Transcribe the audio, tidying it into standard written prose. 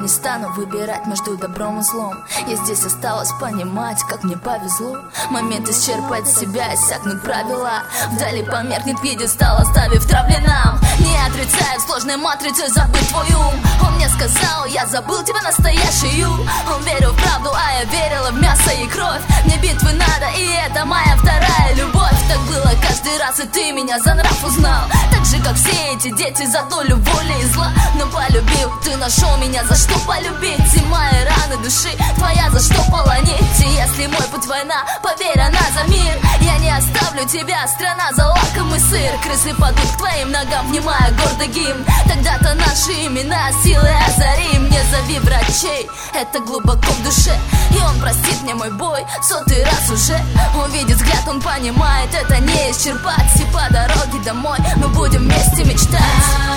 не стану выбирать между добром и злом. Я здесь осталась понимать, как мне повезло. Момент исчерпать себя, иссякнут правила. Вдали померкнет пьедестал, оставив травли нам. Не отрицаю, в сложной матрице забыть твой ум. Он мне сказал, я забыл тебя настоящую. Он верил в правду, а я верила в мясо и кровь. Мне битвы надо, и это моя вторая любовь. Так было каждый раз, и ты меня за нрав узнал. Так же, как все эти дети, за долю воли и зла. Но полюбил, ты нашел меня, за что полюбить. И мои раны души, твоя заштопала нить. И если мой путь война, поверь, она за мир. Я не оставлю тебя, страна за лакомый сыр. Крысы падут к твоим ногам, внимая гордый гимн. Тогда-то наши имена силы озарим. Не зови врачей, это глубоко в душе. И он простит мне мой бой сотый раз уже. Увидит взгляд, он понимает, это не исчерпать. И по дороге домой мы будем вместе мечтать.